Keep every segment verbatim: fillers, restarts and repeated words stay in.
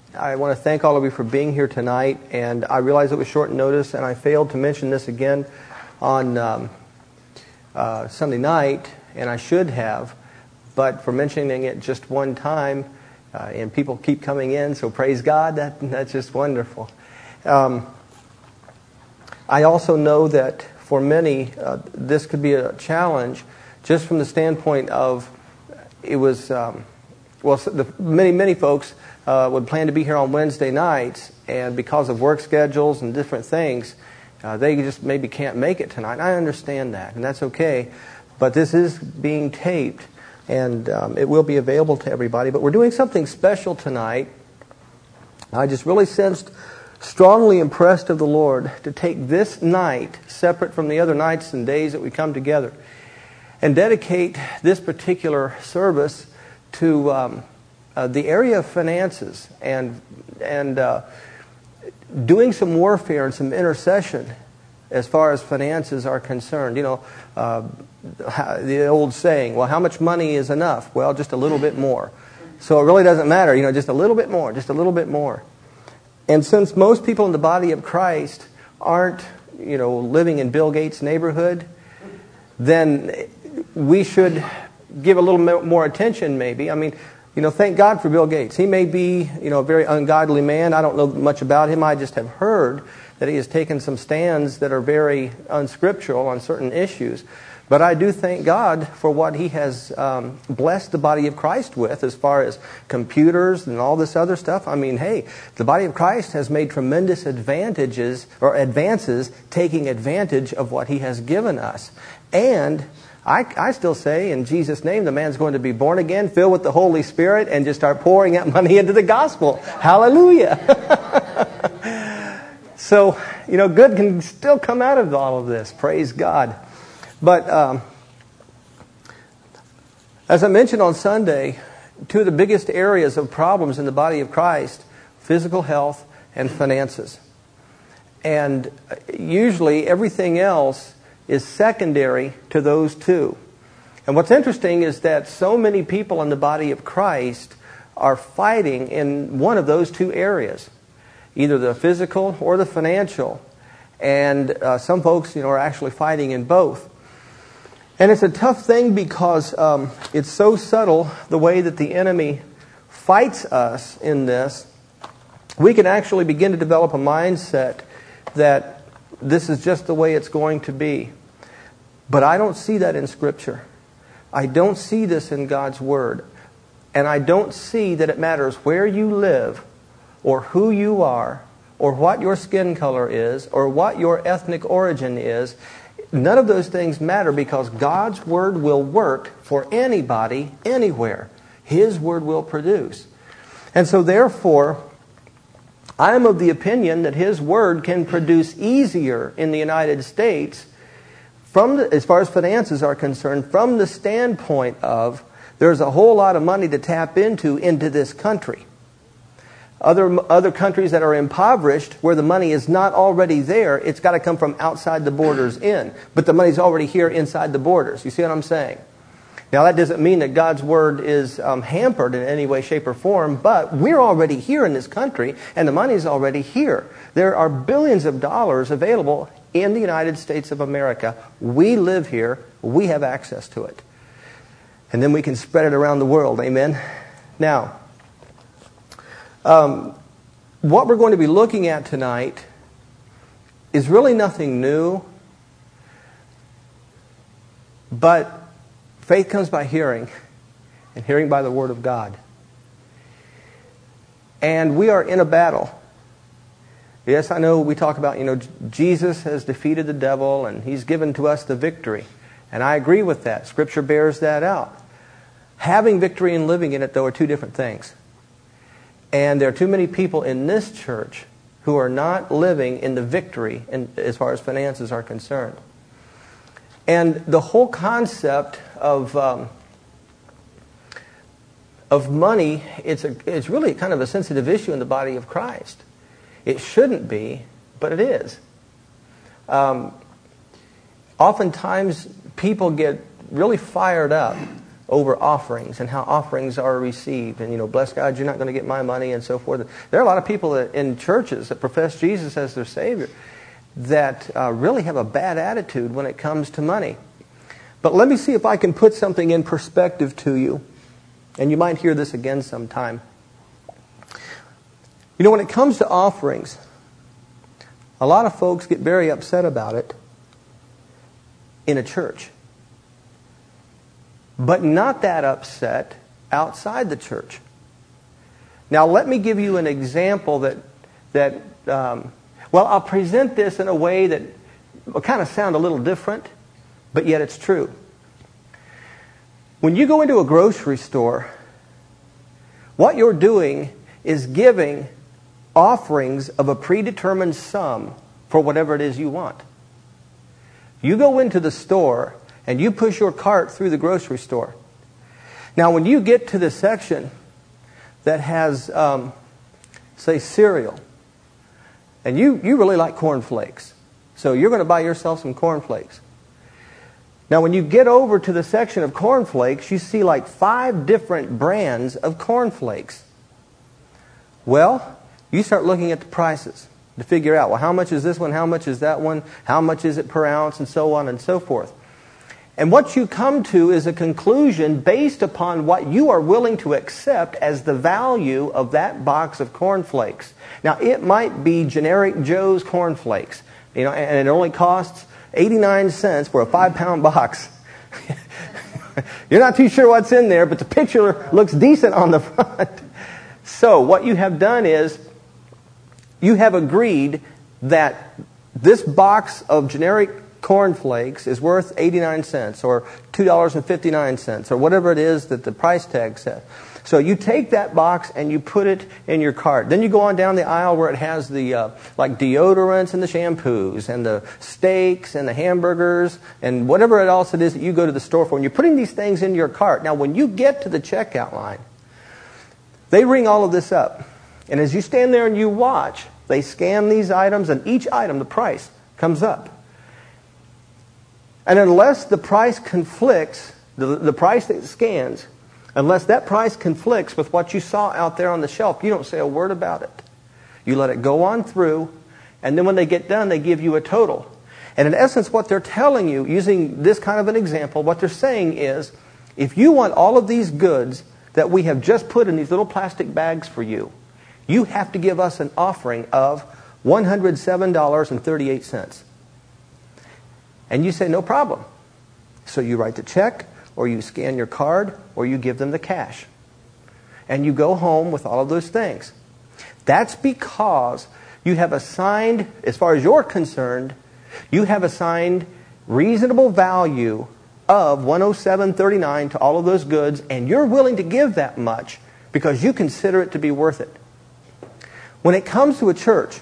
I want to thank all of you for being here tonight, and I realize it was short notice, and I failed to mention this again on um, uh, Sunday night, and I should have, but for mentioning it just one time, uh, and people keep coming in, so praise God, that that's just wonderful. Um, I also know that for many, uh, this could be a challenge, just from the standpoint of, it was, um, well, the, many, many folks uh, would plan to be here on Wednesday nights, and because of work schedules and different things, uh, they just maybe can't make it tonight. I understand that, and that's okay, but this is being taped, and um, it will be available to everybody. But we're doing something special tonight. I just really sensed, strongly impressed of the Lord, to take this night, separate from the other nights and days that we come together, and dedicate this particular service to um, uh, the area of finances and and uh, doing some warfare and some intercession as far as finances are concerned. You know, uh, the old saying, well, how much money is enough? Well, just a little bit more. So it really doesn't matter, you know, just a little bit more, just a little bit more. And since most people in the body of Christ aren't, you know, living in Bill Gates' neighborhood, then we should give a little more attention, maybe. I mean, you know, thank God for Bill Gates. He may be, you know, a very ungodly man. I don't know much about him. I just have heard that he has taken some stands that are very unscriptural on certain issues. But I do thank God for what He has um, blessed the body of Christ with as far as computers and all this other stuff. I mean, hey, the body of Christ has made tremendous advantages or advances taking advantage of what He has given us. And I, I still say, in Jesus' name, the man's going to be born again, filled with the Holy Spirit, and just start pouring out money into the gospel. Hallelujah. So, you know, good can still come out of all of this. Praise God. But um, as I mentioned on Sunday, two of the biggest areas of problems in the body of Christ, physical health and finances. And usually everything else is secondary to those two. And what's interesting is that so many people in the body of Christ are fighting in one of those two areas, either the physical or the financial. And uh, some folks, you know, are actually fighting in both. And it's a tough thing because um, it's so subtle the way that the enemy fights us in this. We can actually begin to develop a mindset that this is just the way it's going to be. But I don't see that in Scripture. I don't see this in God's Word. And I don't see that it matters where you live or who you are or what your skin color is or what your ethnic origin is. None of those things matter because God's Word will work for anybody, anywhere. His Word will produce. And so therefore, I am of the opinion that His Word can produce easier in the United States, from the, as far as finances are concerned, from the standpoint of there's a whole lot of money to tap into into this country. Other other countries that are impoverished, where the money is not already there, it's got to come from outside the borders in. But the money's already here inside the borders. You see what I'm saying? Now, that doesn't mean that God's Word is um, hampered in any way, shape, or form, but we're already here in this country, and the money's already here. There are billions of dollars available in the United States of America. We live here. We have access to it. And then we can spread it around the world. Amen? Now, Um, what we're going to be looking at tonight is really nothing new, but faith comes by hearing, and hearing by the Word of God. And we are in a battle. Yes, I know we talk about, you know, Jesus has defeated the devil, and He's given to us the victory. And I agree with that. Scripture bears that out. Having victory and living in it, though, are two different things. And there are too many people in this church who are not living in the victory in, as far as finances are concerned. And the whole concept of um, of money, it's a, it's really kind of a sensitive issue in the body of Christ. It shouldn't be, but it is. Um, oftentimes, people get really fired up over offerings and how offerings are received. And, you know, bless God, you're not going to get my money and so forth. There are a lot of people that, in churches that profess Jesus as their Savior that uh, really have a bad attitude when it comes to money. But let me see if I can put something in perspective to you. And you might hear this again sometime. You know, when it comes to offerings, a lot of folks get very upset about it in a church. But not that upset outside the church. Now, let me give you an example that, that um, well, I'll present this in a way that will kind of sound a little different, but yet it's true. When you go into a grocery store, what you're doing is giving offerings of a predetermined sum for whatever it is you want. You go into the store and you push your cart through the grocery store. Now, when you get to the section that has, um, say, cereal, and you, you really like cornflakes, so you're going to buy yourself some cornflakes. Now, when you get over to the section of cornflakes, you see like five different brands of cornflakes. Well, you start looking at the prices to figure out, well, how much is this one, how much is that one, how much is it per ounce, and so on and so forth. And what you come to is a conclusion based upon what you are willing to accept as the value of that box of cornflakes. Now, it might be generic Joe's cornflakes, you know, and it only costs eighty-nine cents for a five-pound box. You're not too sure what's in there, but the picture looks decent on the front. So what you have done is you have agreed that this box of generic cornflakes is worth eighty-nine cents or two dollars and fifty-nine cents or whatever it is that the price tag says. So you take that box and you put it in your cart. Then you go on down the aisle where it has the uh, like deodorants and the shampoos and the steaks and the hamburgers and whatever else it is that you go to the store for. And you're putting these things in your cart. Now, when you get to the checkout line, they ring all of this up. And as you stand there and you watch, they scan these items, and each item, the price, comes up. And unless the price conflicts, the, the price that scans, unless that price conflicts with what you saw out there on the shelf, you don't say a word about it. You let it go on through, and then when they get done, they give you a total. And in essence, what they're telling you, using this kind of an example, what they're saying is, if you want all of these goods that we have just put in these little plastic bags for you, you have to give us an offering of one hundred seven dollars and thirty-eight cents. And you say, no problem. So you write the check, or you scan your card, or you give them the cash. And you go home with all of those things. That's because you have assigned, as far as you're concerned, you have assigned reasonable value of one hundred seven dollars and thirty-nine cents to all of those goods, and you're willing to give that much because you consider it to be worth it. When it comes to a church,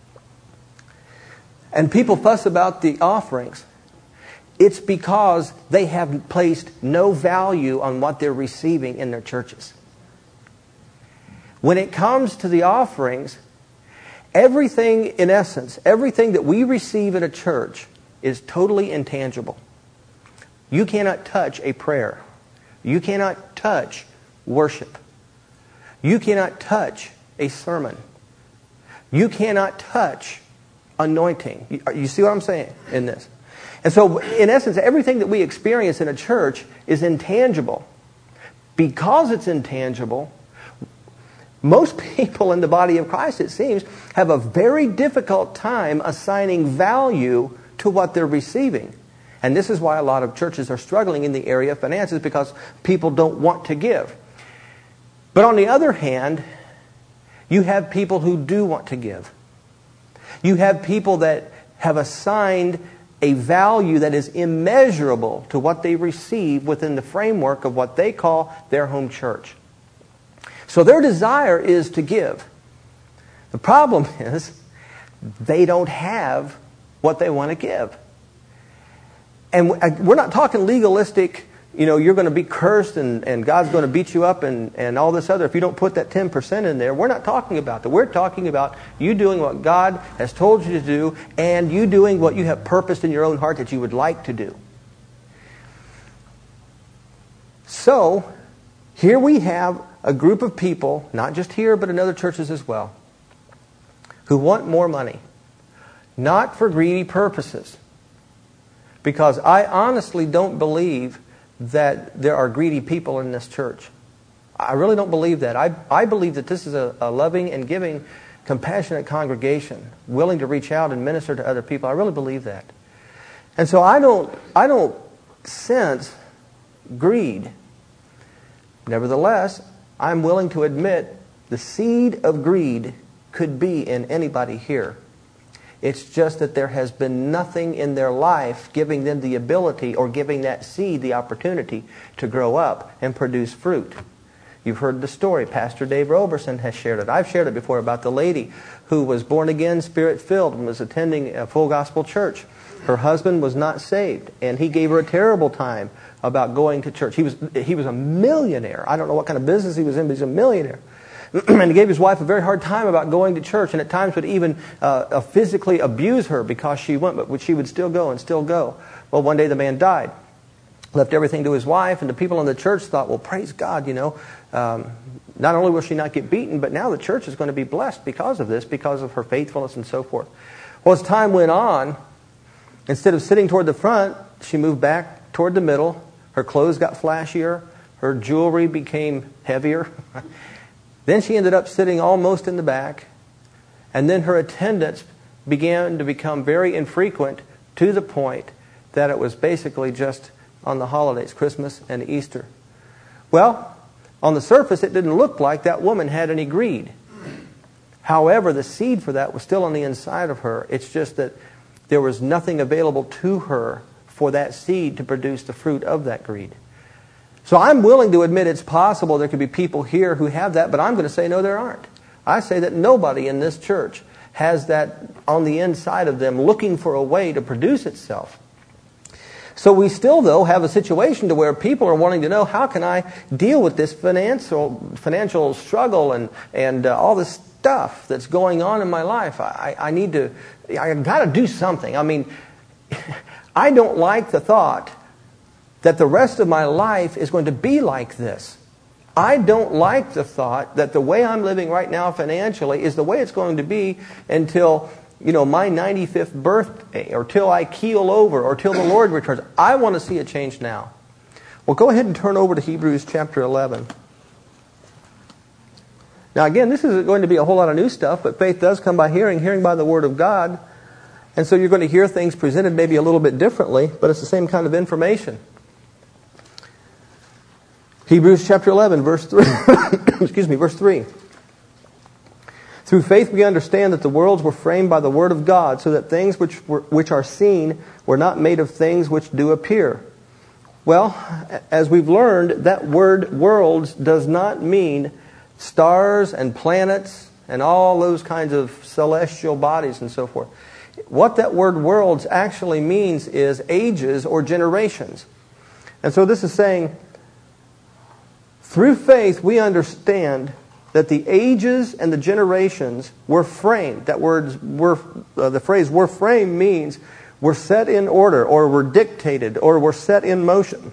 and people fuss about the offerings, it's because they have placed no value on what they're receiving in their churches. When it comes to the offerings, everything, in essence, everything that we receive in a church is totally intangible. You cannot touch a prayer. You cannot touch worship. You cannot touch a sermon. You cannot touch anointing. You, you see what I'm saying in this? And so, in essence, everything that we experience in a church is intangible. Because it's intangible, most people in the body of Christ, it seems, have a very difficult time assigning value to what they're receiving. And this is why a lot of churches are struggling in the area of finances, because people don't want to give. But on the other hand, you have people who do want to give. You have people that have assigned a value that is immeasurable to what they receive within the framework of what they call their home church. So their desire is to give. The problem is they don't have what they want to give. And we're not talking legalistic, you know, you're going to be cursed and, and God's going to beat you up and, and all this other if you don't put that ten percent in there. We're not talking about that. We're talking about you doing what God has told you to do and you doing what you have purposed in your own heart that you would like to do. So, here we have a group of people, not just here, but in other churches as well, who want more money. Not for greedy purposes. Because I honestly don't believe that there are greedy people in this church. I really don't believe that. I, I believe that this is a, a loving and giving, compassionate congregation, willing to reach out and minister to other people. I really believe that. And so I don't, I don't sense greed. Nevertheless, I'm willing to admit the seed of greed could be in anybody here. It's just that there has been nothing in their life giving them the ability or giving that seed the opportunity to grow up and produce fruit. You've heard the story. Pastor Dave Roberson has shared it. I've shared it before about the lady who was born again, Spirit-filled, and was attending a full gospel church. Her husband was not saved, and he gave her a terrible time about going to church. He was he was a millionaire. I don't know what kind of business he was in, but he's a millionaire. And he gave his wife a very hard time about going to church, and at times would even uh, physically abuse her because she went, but she would still go and still go. Well, one day the man died, left everything to his wife, and the people in the church thought, well, praise God, you know, um, not only will she not get beaten, but now the church is going to be blessed because of this, because of her faithfulness and so forth. Well, as time went on, instead of sitting toward the front, she moved back toward the middle. Her clothes got flashier. Her jewelry became heavier. Then she ended up sitting almost in the back. And then her attendance began to become very infrequent to the point that it was basically just on the holidays, Christmas and Easter. Well, on the surface, it didn't look like that woman had any greed. However, the seed for that was still on the inside of her. It's just that there was nothing available to her for that seed to produce the fruit of that greed. So I'm willing to admit it's possible there could be people here who have that, but I'm going to say no, there aren't. I say that nobody in this church has that on the inside of them looking for a way to produce itself. So we still, though, have a situation to where people are wanting to know, how can I deal with this financial financial struggle and, and uh, all this stuff that's going on in my life? I, I need to, I've got to do something. I mean, I don't like the thought that the rest of my life is going to be like this. I don't like the thought that the way I'm living right now financially is the way it's going to be until, you know, my ninety-fifth birthday, or till I keel over, or till the Lord returns. I want to see a change now. Well, go ahead and turn over to Hebrews chapter eleven. Now again, this isn't going to be a whole lot of new stuff, but faith does come by hearing, hearing by the Word of God. And so you're going to hear things presented maybe a little bit differently, but it's the same kind of information. Hebrews chapter eleven, verse three. Excuse me, verse three. Through faith we understand that the worlds were framed by the Word of God, so that things which were, which are seen were not made of things which do appear. Well, as we've learned, that word worlds does not mean stars and planets and all those kinds of celestial bodies and so forth. What that word worlds actually means is ages or generations. And so this is saying, through faith we understand that the ages and the generations were framed. That word, were, uh, the phrase were framed means were set in order, or were dictated, or were set in motion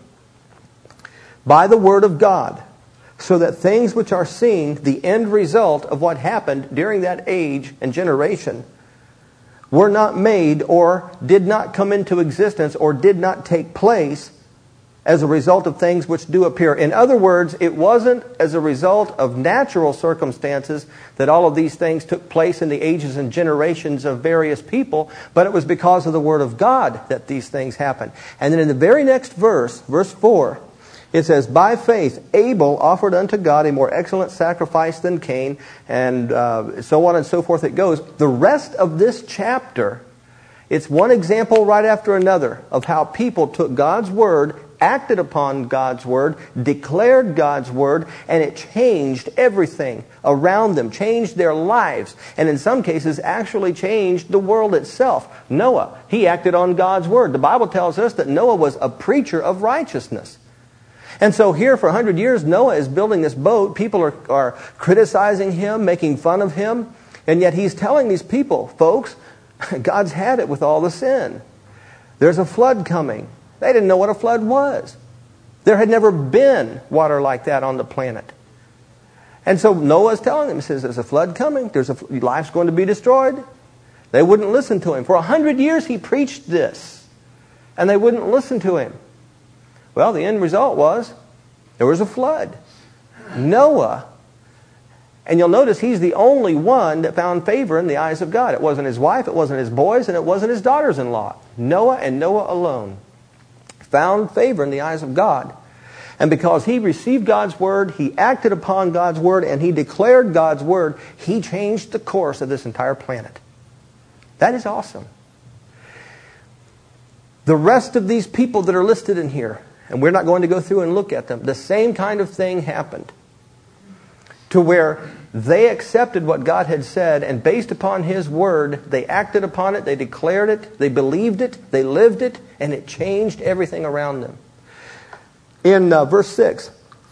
by the Word of God, so that things which are seen, the end result of what happened during that age and generation, were not made or did not come into existence or did not take place as a result of things which do appear. In other words, it wasn't as a result of natural circumstances that all of these things took place in the ages and generations of various people, but it was because of the Word of God that these things happened. And then in the very next verse, verse four, it says, by faith Abel offered unto God a more excellent sacrifice than Cain, and uh, so on and so forth it goes. The rest of this chapter, it's one example right after another of how people took God's Word, acted upon God's Word, declared God's Word, and it changed everything around them, changed their lives, and in some cases actually changed the world itself. Noah, he acted on God's Word. The Bible tells us that Noah was a preacher of righteousness. And so here for a hundred years, Noah is building this boat. People are, are criticizing him, making fun of him, and yet he's telling these people, folks, God's had it with all the sin. There's a flood coming. They didn't know what a flood was. There had never been water like that on the planet. And so Noah's telling them, he says, there's a flood coming. There's a, life's going to be destroyed. They wouldn't listen to him. For a hundred years he preached this. And they wouldn't listen to him. Well, the end result was there was a flood. Noah, and you'll notice he's the only one that found favor in the eyes of God. It wasn't his wife, it wasn't his boys, and it wasn't his daughters-in-law. Noah and Noah alone found favor in the eyes of God. And because he received God's word, he acted upon God's word, and he declared God's word, he changed the course of this entire planet. That is awesome. The rest of these people that are listed in here, and we're not going to go through and look at them, the same kind of thing happened. To where they accepted what God had said, and based upon His word, they acted upon it, they declared it, they believed it, they lived it, and it changed everything around them. In uh, verse six,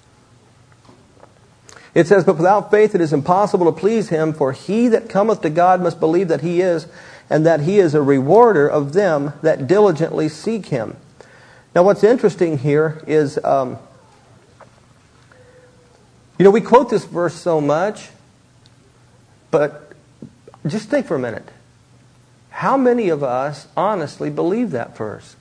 it says, "But without faith it is impossible to please Him, for he that cometh to God must believe that He is, and that He is a rewarder of them that diligently seek Him." Now what's interesting here is, um, you know, we quote this verse so much, but just think for a minute. How many of us honestly believe that verse?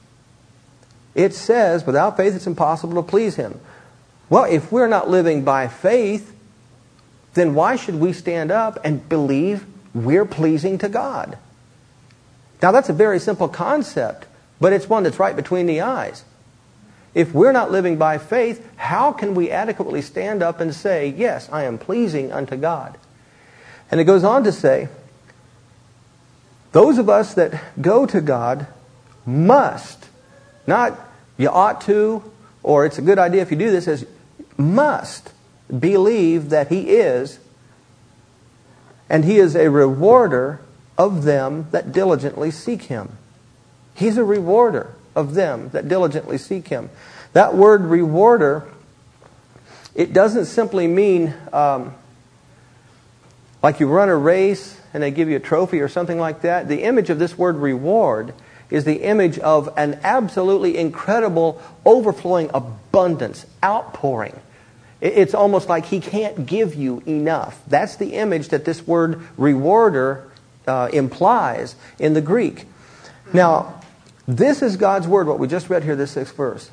It says, without faith it's impossible to please Him. Well, if we're not living by faith, then why should we stand up and believe we're pleasing to God? Now that's a very simple concept, but it's one that's right between the eyes. If we're not living by faith, how can we adequately stand up and say, yes, I am pleasing unto God? And it goes on to say, those of us that go to God must, not you ought to, or it's a good idea if you do this, is must believe that He is, and He is a rewarder of them that diligently seek Him. He's a rewarder of them that diligently seek Him. That word rewarder, it doesn't simply mean um, like you run a race and they give you a trophy or something like that. The image of this word reward is the image of an absolutely incredible overflowing abundance, outpouring. It's almost like He can't give you enough. That's the image that this word rewarder uh, implies in the Greek. Now, this is God's word, what we just read here, this sixth verse.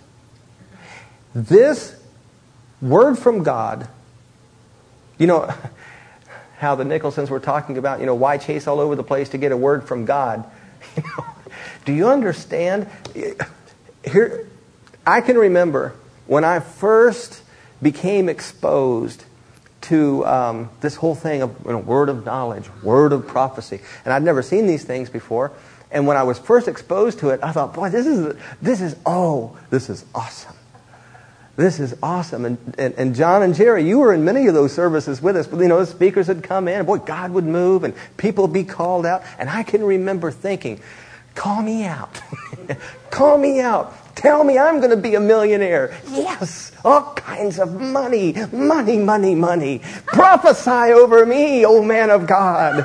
This word from God, you know, how the Nicholsons were talking about, you know, why chase all over the place to get a word from God? You know, do you understand? Here, I can remember when I first became exposed to um, this whole thing of, you know, word of knowledge, word of prophecy, and I'd never seen these things before. And when I was first exposed to it, I thought, boy, this is, this is, oh, this is awesome. This is awesome. And, and, and John and Jerry, you were in many of those services with us. You know, the speakers would come in, and boy, God would move, and people would be called out. And I can remember thinking, call me out. Call me out. Tell me I'm going to be a millionaire. Yes, all kinds of money, money, money, money. Prophesy over me, O man of God.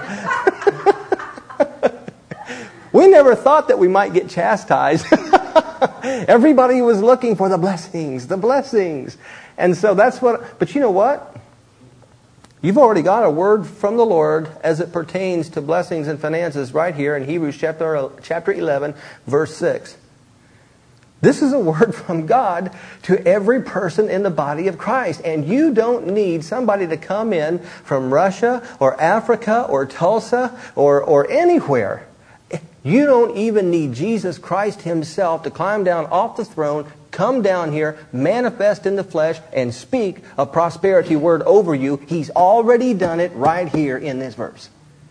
We never thought that we might get chastised. Everybody was looking for the blessings, the blessings. And so that's what, but you know what? You've already got a word from the Lord as it pertains to blessings and finances right here in Hebrews chapter, chapter eleven, verse six. This is a word from God to every person in the body of Christ. And you don't need somebody to come in from Russia or Africa or Tulsa or, or anywhere. You don't even need Jesus Christ Himself to climb down off the throne, come down here, manifest in the flesh, and speak a prosperity word over you. He's already done it right here in this verse.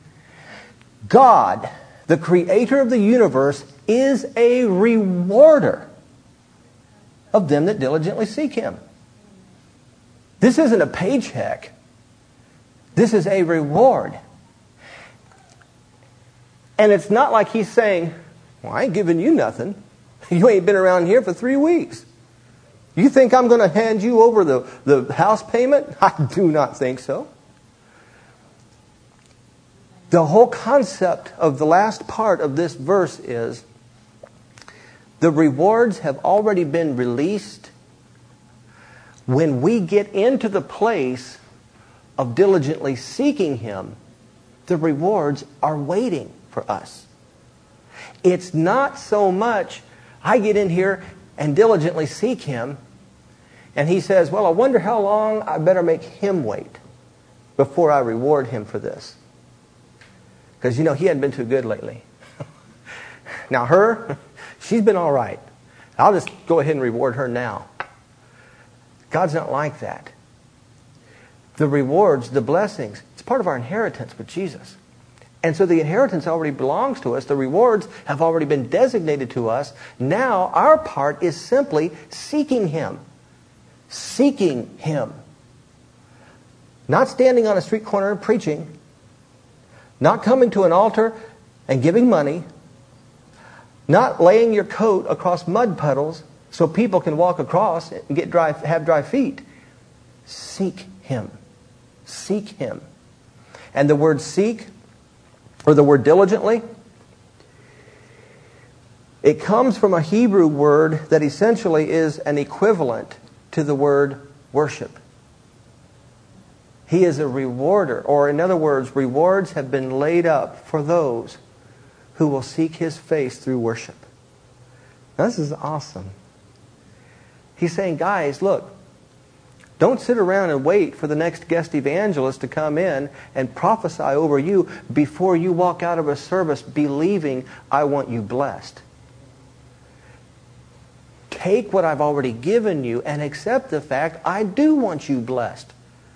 God, the creator of the universe, is a rewarder of them that diligently seek Him. This isn't a paycheck. This is a reward. And it's not like He's saying, well, I ain't giving you nothing. You ain't been around here for three weeks. You think I'm going to hand you over the, the house payment? I do not think so. The whole concept of the last part of this verse is the rewards have already been released when we get into the place of diligently seeking Him, the rewards are waiting for us. It's not so much, I get in here and diligently seek Him, and He says, well, I wonder how long I better make Him wait before I reward Him for this. Because, you know, he hadn't been too good lately. Now her, she's been all right. I'll just go ahead and reward her now. God's not like that. The rewards, the blessings, it's part of our inheritance with Jesus. And so the inheritance already belongs to us. The rewards have already been designated to us. Now our part is simply seeking Him. Seeking Him. Not standing on a street corner and preaching. Not coming to an altar and giving money. Not laying your coat across mud puddles so people can walk across and get dry, have dry feet. Seek Him. Seek Him. And the word seek, or the word diligently, it comes from a Hebrew word that essentially is an equivalent to the word worship. He is a rewarder, or in other words, rewards have been laid up for those who will seek His face through worship. Now, this is awesome. He's saying, guys, look, don't sit around and wait for the next guest evangelist to come in and prophesy over you before you walk out of a service believing, I want you blessed. Take what I've already given you and accept the fact, I do want you blessed.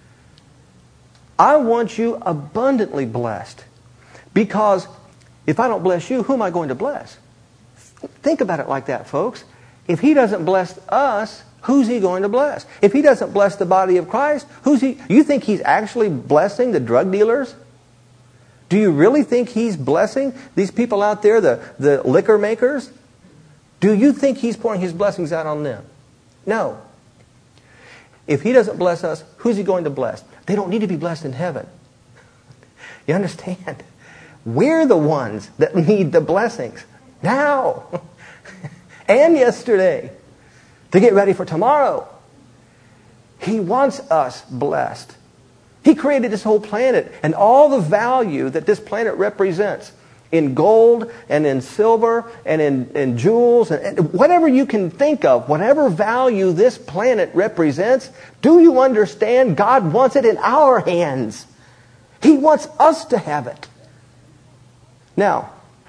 I want you abundantly blessed. Because if I don't bless you, who am I going to bless? Think about it like that, folks. If He doesn't bless us, who's He going to bless? If He doesn't bless the body of Christ, who's He? You think He's actually blessing the drug dealers? Do you really think He's blessing these people out there, the, the liquor makers? Do you think He's pouring His blessings out on them? No. If He doesn't bless us, who's He going to bless? They don't need to be blessed in heaven. You understand? We're the ones that need the blessings now and yesterday to get ready for tomorrow. He wants us blessed. He created this whole planet and all the value that this planet represents in gold and in silver and in, in jewels and, and whatever you can think of, whatever value this planet represents, do you understand? God wants it in our hands. He wants us to have it. Now,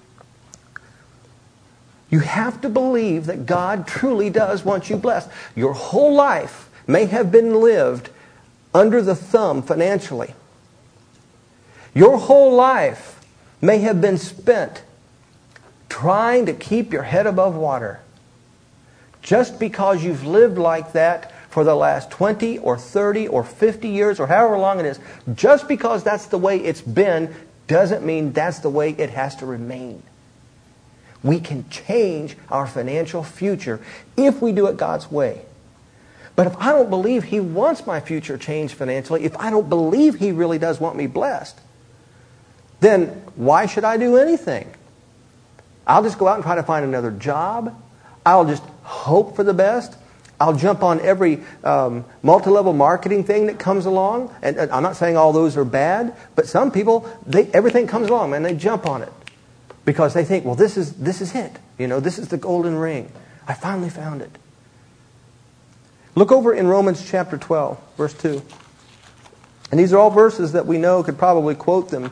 you have to believe that God truly does want you blessed. Your whole life may have been lived under the thumb financially. Your whole life may have been spent trying to keep your head above water. Just because you've lived like that for the last twenty or thirty or fifty years or however long it is, just because that's the way it's been doesn't mean that's the way it has to remain. We can change our financial future if we do it God's way. But if I don't believe He wants my future changed financially, if I don't believe He really does want me blessed, then why should I do anything? I'll just go out and try to find another job. I'll just hope for the best. I'll jump on every um, multi-level marketing thing that comes along. And, and I'm not saying all those are bad, but some people, they, everything comes along, man, they jump on it. Because they think, well, this is this is it. You know, this is the golden ring. I finally found it. Look over in Romans chapter twelve, verse two. And these are all verses that we know, could probably quote them.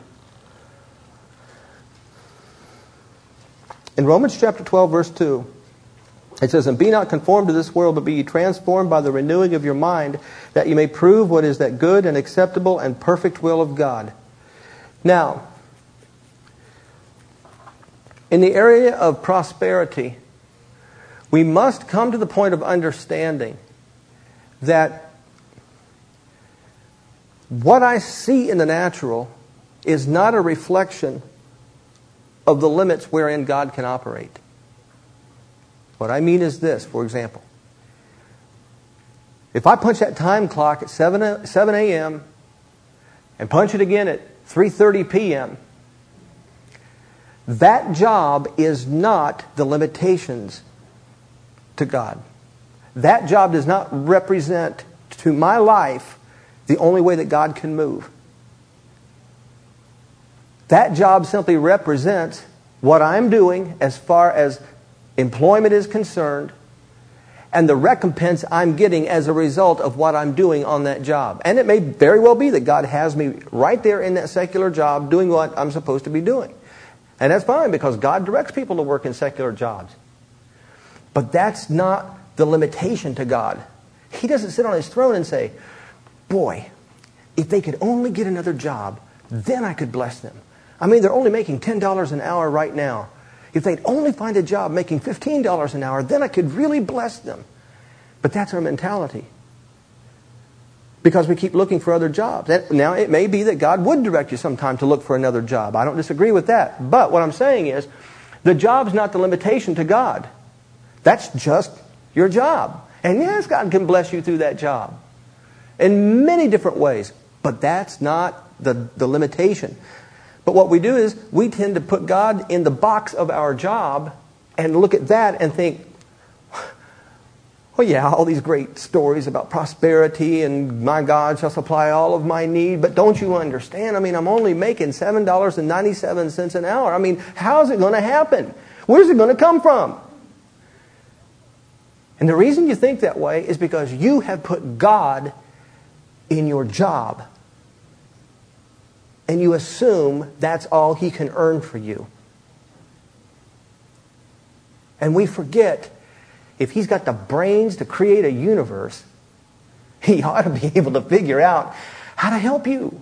In Romans chapter twelve, verse two, it says, and be not conformed to this world, but be ye transformed by the renewing of your mind, that ye may prove what is that good and acceptable and perfect will of God. Now, in the area of prosperity, we must come to the point of understanding that what I see in the natural is not a reflection of the limits wherein God can operate. What I mean is this, for example. If I punch that time clock at seven a.m. and punch it again at three thirty p.m., that job is not the limitations to God. That job does not represent to my life the only way that God can move. That job simply represents what I'm doing as far as employment is concerned, and the recompense I'm getting as a result of what I'm doing on that job. And it may very well be that God has me right there in that secular job doing what I'm supposed to be doing. And that's fine, because God directs people to work in secular jobs. But that's not the limitation to God. He doesn't sit on His throne and say, boy, if they could only get another job, then I could bless them. I mean, they're only making ten dollars an hour right now. If they'd only find a job making fifteen dollars an hour, then I could really bless them. But that's our mentality. Because we keep looking for other jobs. Now, it may be that God would direct you sometime to look for another job. I don't disagree with that. But what I'm saying is, the job's not the limitation to God. That's just your job. And yes, God can bless you through that job in many different ways. But that's not the, the limitation. But what we do is, we tend to put God in the box of our job and look at that and think, well, yeah, all these great stories about prosperity and my God shall supply all of my need. But don't you understand? I mean, I'm only making seven dollars and ninety-seven cents an hour. I mean, how's it going to happen? Where's it going to come from? And the reason you think that way is because you have put God in your job. And you assume that's all He can earn for you. And we forget, if He's got the brains to create a universe, He ought to be able to figure out how to help you.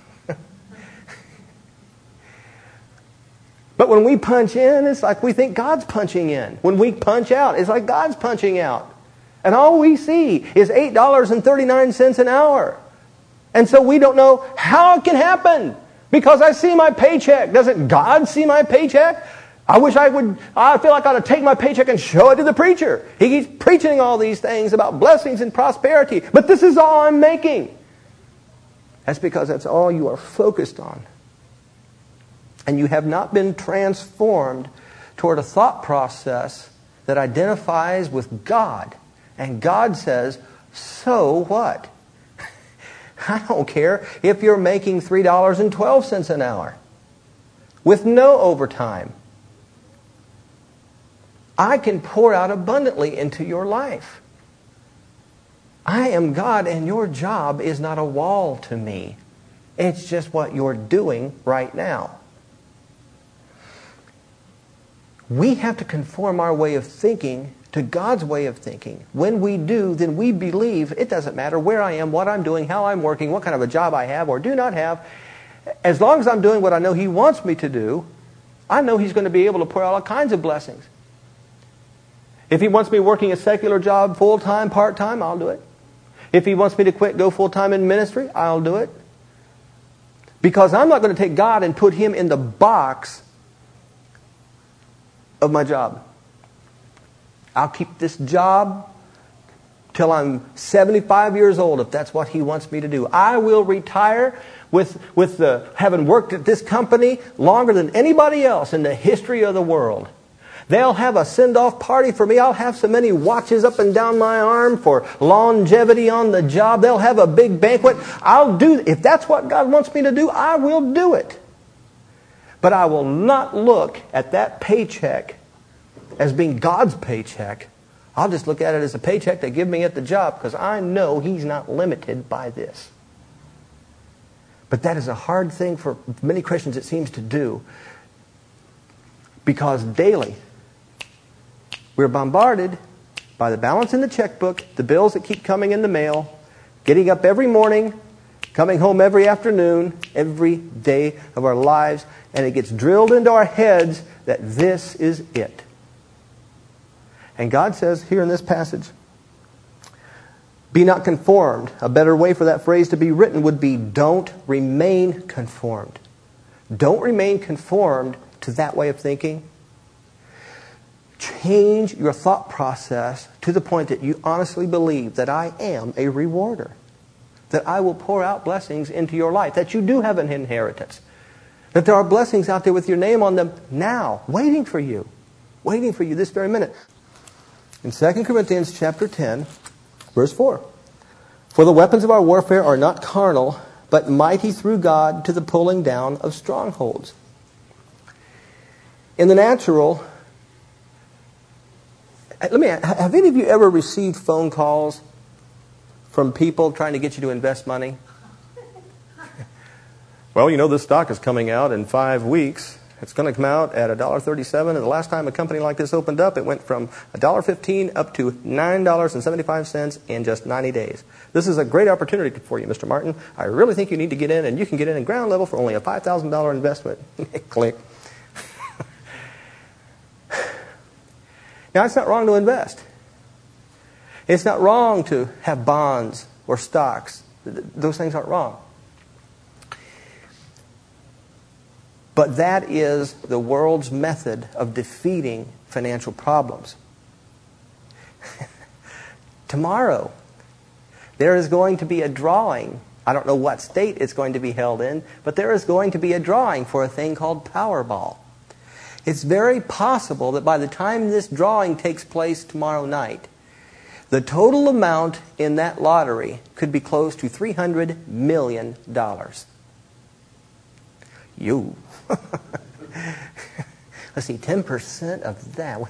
But when we punch in, it's like we think God's punching in. When we punch out, it's like God's punching out. And all we see is eight dollars and thirty-nine cents an hour. And so we don't know how it can happen. Because I see my paycheck. Doesn't God see my paycheck? I wish I would, I feel like I ought to take my paycheck and show it to the preacher. He keeps preaching all these things about blessings and prosperity. But this is all I'm making. That's because that's all you are focused on. And you have not been transformed toward a thought process that identifies with God. And God says, so what? I don't care if you're making three dollars and twelve cents an hour with no overtime. I can pour out abundantly into your life. I am God, and your job is not a wall to me. It's just what you're doing right now. We have to conform our way of thinking to God's way of thinking. When we do, then we believe it doesn't matter where I am, what I'm doing, how I'm working, what kind of a job I have or do not have. As long as I'm doing what I know He wants me to do, I know He's going to be able to pour out all kinds of blessings. If He wants me working a secular job full-time, part-time, I'll do it. If He wants me to quit, go full-time in ministry, I'll do it. Because I'm not going to take God and put Him in the box of my job. I'll keep this job till I'm seventy-five years old, if that's what He wants me to do. I will retire with, with the, having worked at this company longer than anybody else in the history of the world. They'll have a send-off party for me. I'll have so many watches up and down my arm for longevity on the job. They'll have a big banquet. I'll do, if that's what God wants me to do, I will do it. But I will not look at that paycheck as being God's paycheck. I'll just look at it as a paycheck they give me at the job, because I know He's not limited by this. But that is a hard thing for many Christians, it seems, to do. Because daily, we're bombarded by the balance in the checkbook, the bills that keep coming in the mail, getting up every morning, coming home every afternoon, every day of our lives, and it gets drilled into our heads that this is it. And God says here in this passage, be not conformed. A better way for that phrase to be written would be, don't remain conformed. Don't remain conformed to that way of thinking. Change your thought process to the point that you honestly believe that I am a rewarder. That I will pour out blessings into your life. That you do have an inheritance. That there are blessings out there with your name on them now, waiting for you. Waiting for you this very minute. In Second Corinthians chapter ten, verse four. For the weapons of our warfare are not carnal, but mighty through God to the pulling down of strongholds. In the natural, let me ask, have any of you ever received phone calls from people trying to get you to invest money? Well, you know, this stock is coming out in five weeks. It's going to come out at one dollar thirty-seven, and the last time a company like this opened up, it went from one dollar fifteen up to nine dollars and seventy-five cents in just ninety days. This is a great opportunity for you, Mister Martin. I really think you need to get in, and you can get in at ground level for only a five thousand dollars investment. Click. Now, it's not wrong to invest. It's not wrong to have bonds or stocks. Those things aren't wrong. But that is the world's method of defeating financial problems. Tomorrow, there is going to be a drawing. I don't know what state it's going to be held in, but there is going to be a drawing for a thing called Powerball. It's very possible that by the time this drawing takes place tomorrow night, the total amount in that lottery could be close to three hundred million dollars. You. Let's see, ten percent of that.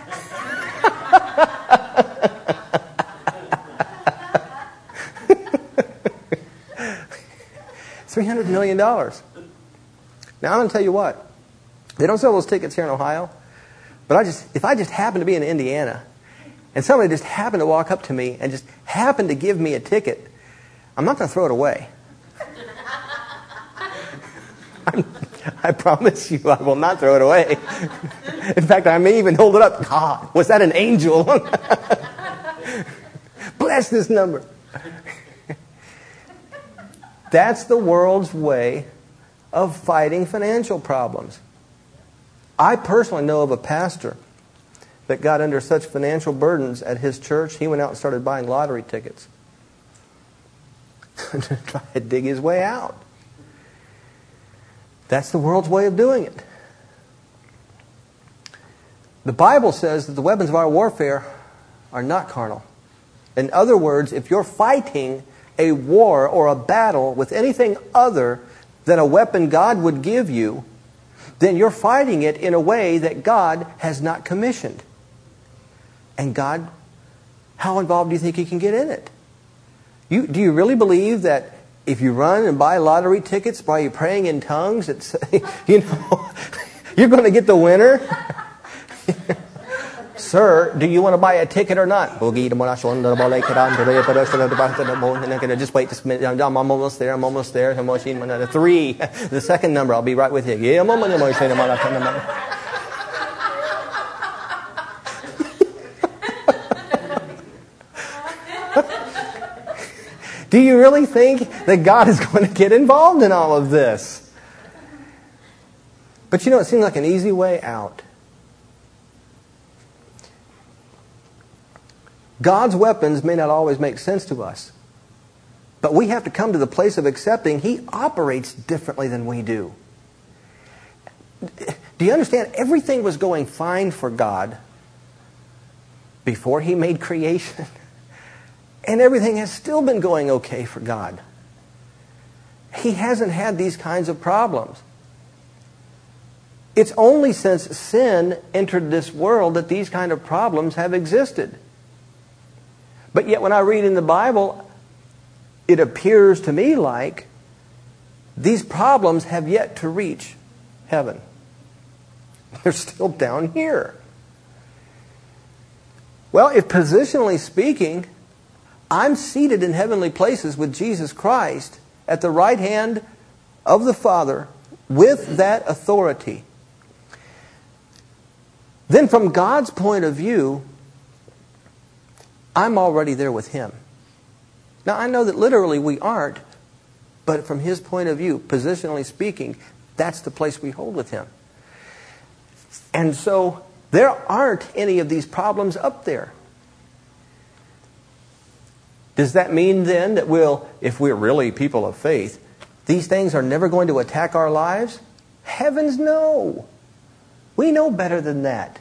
three hundred million dollars. Now, I'm going to tell you what. They don't sell those tickets here in Ohio. But I just, if I just happen to be in Indiana, and somebody just happened to walk up to me and just happened to give me a ticket, I'm not going to throw it away. I'm, I promise you I will not throw it away. In fact, I may even hold it up. God, was that an angel? Bless this number. That's the world's way of fighting financial problems. I personally know of a pastor that got under such financial burdens at his church, he went out and started buying lottery tickets to try to dig his way out. That's the world's way of doing it. The Bible says that the weapons of our warfare are not carnal. In other words, if you're fighting a war or a battle with anything other than a weapon God would give you, then you're fighting it in a way that God has not commissioned. And God, how involved do you think He can get in it? You, do you really believe that if you run and buy lottery tickets by you praying in tongues, it's, you know, you're going to get the winner? Sir, do you want to buy a ticket or not? Just wait just a minute. I'm almost there. I'm almost there. Three. The second number. I'll be right with you. Do you really think that God is going to get involved in all of this? But you know, it seems like an easy way out. God's weapons may not always make sense to us, but we have to come to the place of accepting He operates differently than we do. Do you understand? Everything was going fine for God before He made creation, and everything has still been going okay for God. He hasn't had these kinds of problems. It's only since sin entered this world that these kind of problems have existed. But yet when I read in the Bible, it appears to me like these problems have yet to reach heaven. They're still down here. Well, if positionally speaking, I'm seated in heavenly places with Jesus Christ at the right hand of the Father with that authority, then from God's point of view, I'm already there with Him. Now, I know that literally we aren't, but from His point of view, positionally speaking, that's the place we hold with Him. And so, there aren't any of these problems up there. Does that mean then that we'll, if we're really people of faith, these things are never going to attack our lives? Heavens no! We know better than that.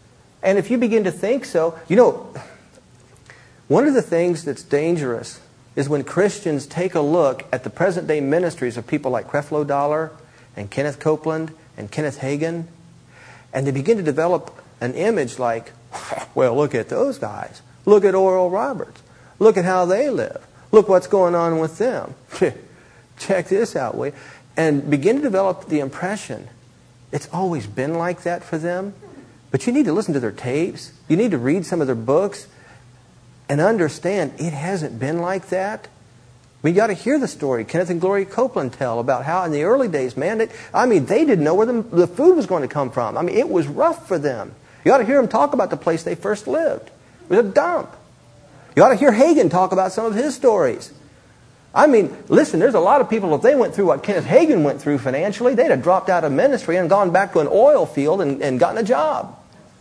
And if you begin to think so, you know, one of the things that's dangerous is when Christians take a look at the present day ministries of people like Creflo Dollar and Kenneth Copeland and Kenneth Hagin, and they begin to develop an image like, well, look at those guys. Look at Oral Roberts. Look at how they live. Look what's going on with them. Check this out, will you? And begin to develop the impression it's always been like that for them. But you need to listen to their tapes. You need to read some of their books and understand it hasn't been like that. We got to hear the story Kenneth and Gloria Copeland tell about how in the early days, man, it, I mean, they didn't know where the, the food was going to come from. I mean, it was rough for them. You ought to hear them talk about the place they first lived. It was a dump. You ought to hear Hagin talk about some of his stories. I mean, listen, there's a lot of people, if they went through what Kenneth Hagin went through financially, they'd have dropped out of ministry and gone back to an oil field and, and gotten a job.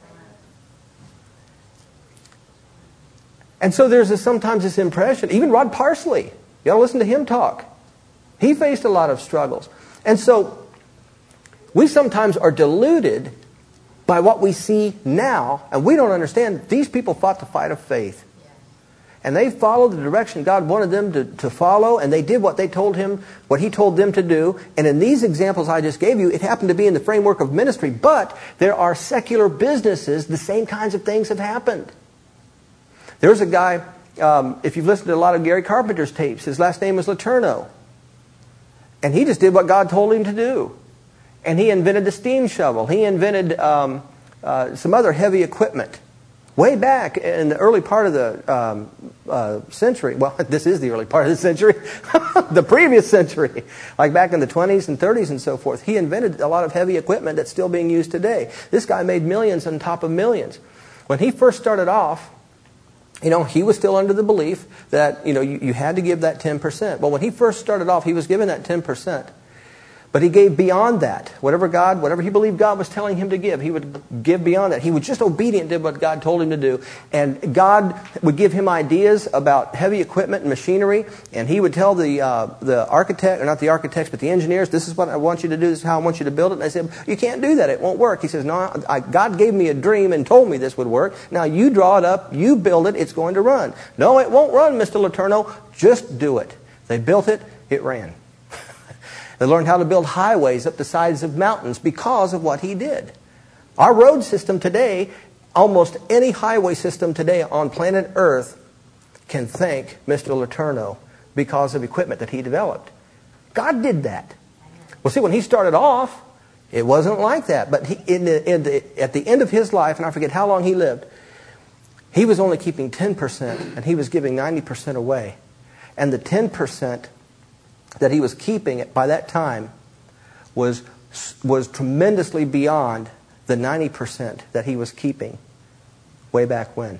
And so there's this, sometimes this impression, even Rod Parsley, you ought to listen to him talk. He faced a lot of struggles. And so we sometimes are deluded by what we see now, and we don't understand these people fought the fight of faith. And they followed the direction God wanted them to, to follow, and they did what they told him, what he told them to do. And in these examples I just gave you, it happened to be in the framework of ministry, but there are secular businesses, the same kinds of things have happened. There's a guy, um, if you've listened to a lot of Gary Carpenter's tapes, his last name was Letourneau. And he just did what God told him to do. And he invented the steam shovel. He invented um, uh, some other heavy equipment. Way back in the early part of the um, uh, century, well, this is the early part of the century, the previous century, like back in the twenties and thirties and so forth, he invented a lot of heavy equipment that's still being used today. This guy made millions on top of millions. When he first started off, you know, he was still under the belief that, you know, you, you had to give that ten percent. But when he first started off, he was given that ten percent. But he gave beyond that. Whatever God, whatever he believed God was telling him to give, he would give beyond that. He was just obedient to what God told him to do. And God would give him ideas about heavy equipment and machinery. And he would tell the uh, the architect, or not the architects, but the engineers, this is what I want you to do, this is how I want you to build it. And they said, you can't do that, it won't work. He says, no, I, God gave me a dream and told me this would work. Now you draw it up, you build it, it's going to run. No, it won't run, Mister Letourneau, just do it. They built it, it ran. They learned how to build highways up the sides of mountains because of what he did. Our road system today, almost any highway system today on planet Earth can thank Mister Letourneau because of equipment that he developed. God did that. Well, see, when he started off, it wasn't like that. But he, in the, in the, at the end of his life, and I forget how long he lived, he was only keeping ten percent, and he was giving ninety percent away. And the ten percent that he was keeping by that time was was tremendously beyond the ninety percent that he was keeping way back when.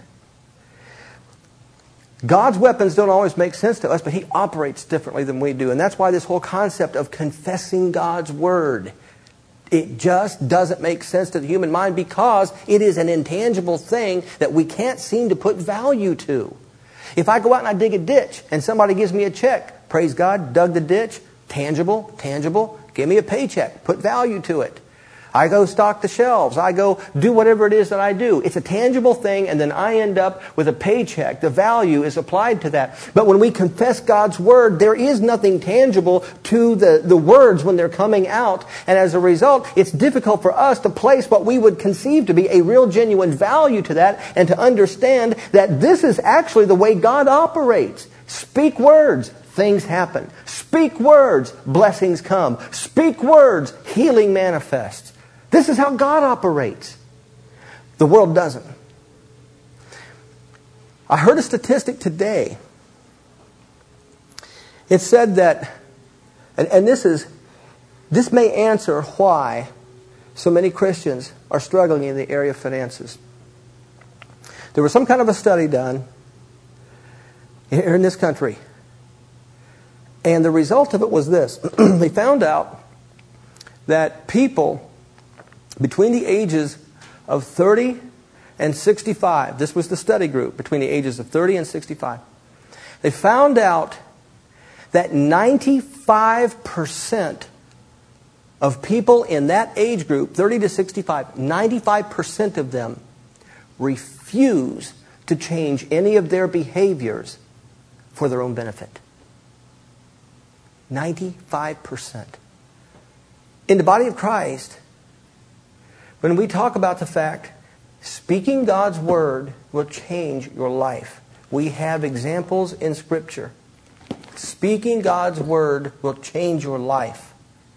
God's weapons don't always make sense to us, but he operates differently than we do. And that's why this whole concept of confessing God's word, it just doesn't make sense to the human mind because it is an intangible thing that we can't seem to put value to. If I go out and I dig a ditch and somebody gives me a check, praise God, dug the ditch, tangible, tangible, give me a paycheck, put value to it. I go stock the shelves. I go do whatever it is that I do. It's a tangible thing, and then I end up with a paycheck. The value is applied to that. But when we confess God's word, there is nothing tangible to the, the words when they're coming out. And as a result, it's difficult for us to place what we would conceive to be a real genuine value to that and to understand that this is actually the way God operates. Speak words, things happen. Speak words, blessings come. Speak words, healing manifests. This is how God operates. The world doesn't. I heard a statistic today. It said that, and, and this is, this may answer why so many Christians are struggling in the area of finances. There was some kind of a study done here in this country. And the result of it was this. They found out that people between the ages of thirty and sixty-five, this was the study group, between the ages of thirty and sixty-five, they found out that ninety-five percent of people in that age group, thirty to sixty-five, ninety-five percent of them refuse to change any of their behaviors for their own benefit. ninety-five percent. In the body of Christ, when we talk about the fact speaking God's word will change your life, we have examples in Scripture. Speaking God's word will change your life.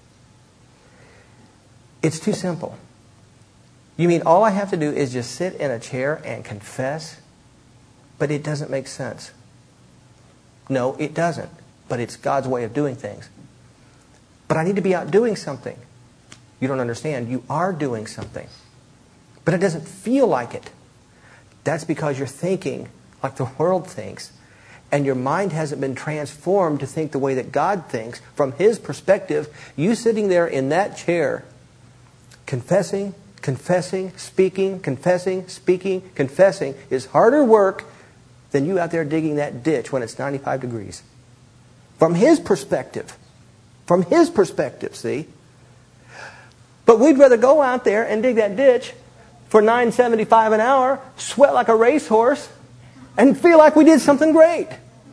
It's too simple. You mean all I have to do is just sit in a chair and confess? But it doesn't make sense. No, it doesn't. But it's God's way of doing things. But I need to be out doing something. You don't understand. You are doing something. But it doesn't feel like it. That's because you're thinking like the world thinks. And your mind hasn't been transformed to think the way that God thinks. From His perspective, you sitting there in that chair, confessing, confessing, speaking, confessing, speaking, confessing, is harder work than you out there digging that ditch when it's ninety-five degrees. From His perspective. From His perspective, see? But we'd rather go out there and dig that ditch for nine seventy-five an hour, sweat like a racehorse, and feel like we did something great.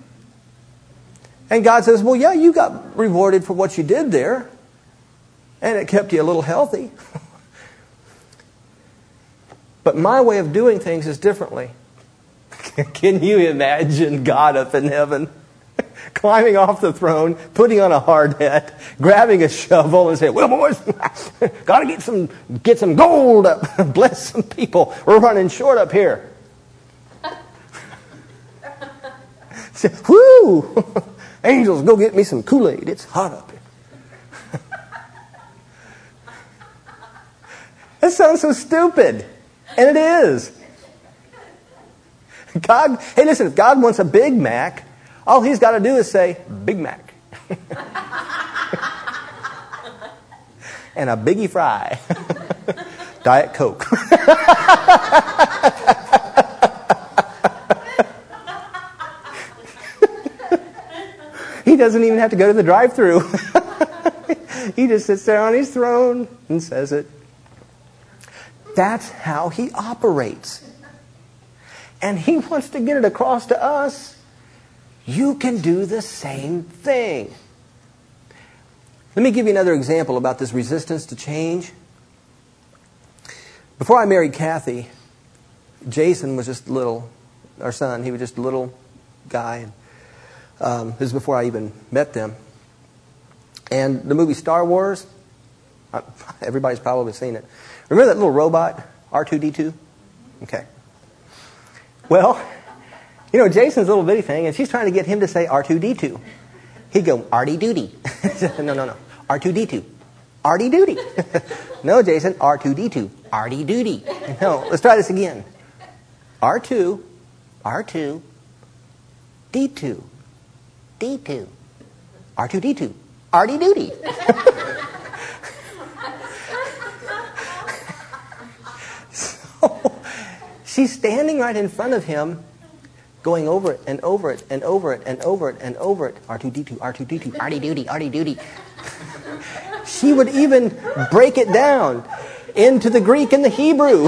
And God says, well, yeah, you got rewarded for what you did there. And it kept you a little healthy. But my way of doing things is differently. Can you imagine God up in heaven? Climbing off the throne, putting on a hard hat, grabbing a shovel and saying, well, boys, got to get some get some gold up. Bless some people. We're running short up here. Say, whoo! Angels, go get me some Kool-Aid. It's hot up here. That sounds so stupid. And it is. God, hey, listen, if God wants a Big Mac, all He's got to do is say, Big Mac. And a Biggie Fry. Diet Coke. He doesn't even have to go to the drive-thru. He just sits there on His throne and says it. That's how He operates. And He wants to get it across to us. You can do the same thing. Let me give you another example about this resistance to change. Before I married Kathy, Jason was just little, our son, he was just a little guy. Um, this is before I even met them. And the movie Star Wars, everybody's probably seen it. Remember that little robot, R two D two? Okay. Well, you know, Jason's a little bitty thing, and she's trying to get him to say R two D two. He'd go, Arty Doody. No, no, no. R two D two. Arty Doody. No, Jason, R two D two. Arty Doody. No, let's try this again. R two, R two, D two, D two, R two D two. Arty Doody. So, she's standing right in front of him, going over it and over it and over it and over it and over it. R two D two, R two D two, Arty Doody, Arty Doody. She would even break it down into the Greek and the Hebrew.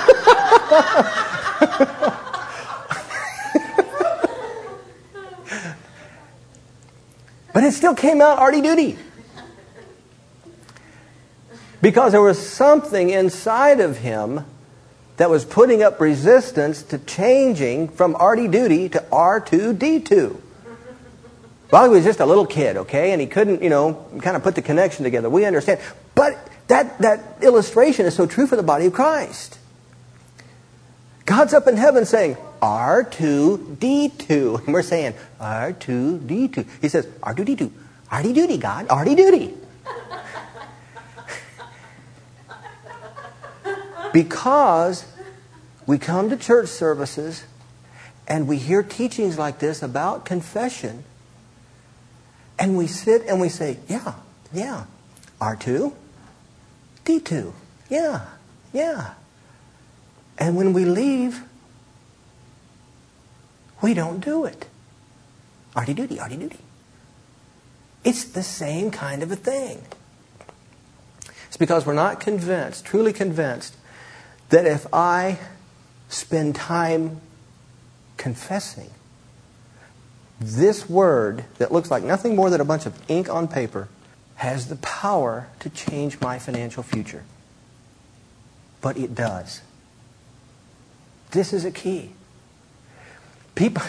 But it still came out Arty Doody. Because there was something inside of him that was putting up resistance to changing from Arty Doody to R two D two. Well, he was just a little kid, okay? And he couldn't, you know, kind of put the connection together. We understand. But that, that illustration is so true for the body of Christ. God's up in heaven saying, R two D two. And we're saying, R two D two. He says, R two D two. Arty Doody, God. Arty Doody. Because we come to church services and we hear teachings like this about confession, and we sit and we say, yeah, yeah, R two, D two, yeah, yeah. And when we leave, we don't do it. Arty Doody, Arty Doody. It's the same kind of a thing. It's because we're not convinced, truly convinced, that if I spend time confessing, This word that looks like nothing more than a bunch of ink on paper has the power to change my financial future. But it does. This is a key. People,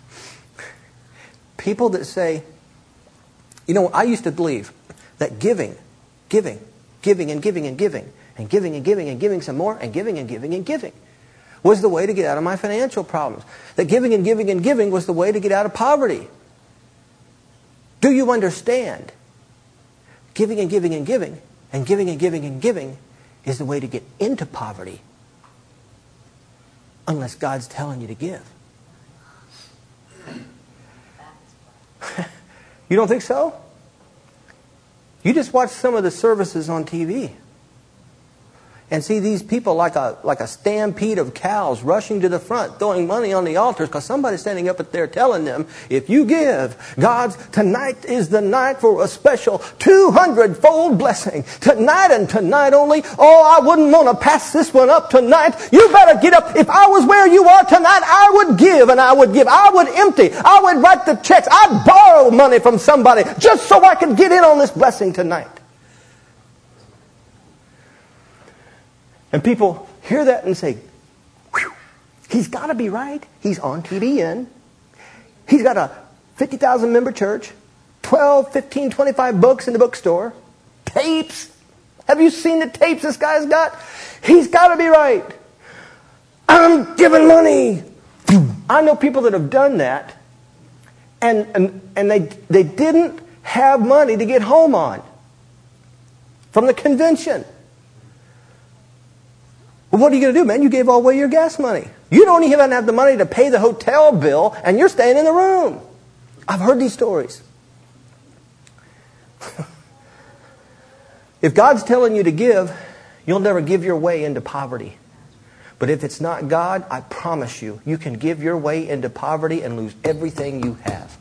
people that say, you know, I used to believe that giving, giving, giving and giving and giving, and giving and giving and giving some more, and giving and giving and giving was the way to get out of my financial problems. That giving and giving and giving was the way to get out of poverty. Do you understand? Giving and giving and giving, and giving and giving and giving is the way to get into poverty. Unless God's telling you to give. You don't think so? You just watch some of the services on T V and see these people like a like a stampede of cows rushing to the front, throwing money on the altars because somebody's standing up there telling them, if you give, God's, tonight is the night for a special two hundred fold blessing. Tonight and tonight only. Oh, I wouldn't want to pass this one up tonight. You better get up. If I was where you are tonight, I would give and I would give. I would empty. I would write the checks. I'd borrow money from somebody just so I could get in on this blessing tonight. And people hear that and say, whew, he's got to be right. He's on T V N. He's got a fifty thousand member church, twelve, fifteen, twenty-five books in the bookstore, tapes. Have you seen the tapes this guy's got? He's got to be right. I'm giving money. I know people that have done that, and, and, and they, they didn't have money to get home on from the convention. Well, what are you going to do, man? You gave all away your gas money. You don't even have the money to pay the hotel bill, and you're staying in the room. I've heard these stories. If God's telling you to give, you'll never give your way into poverty. But if it's not God, I promise you, you can give your way into poverty and lose everything you have.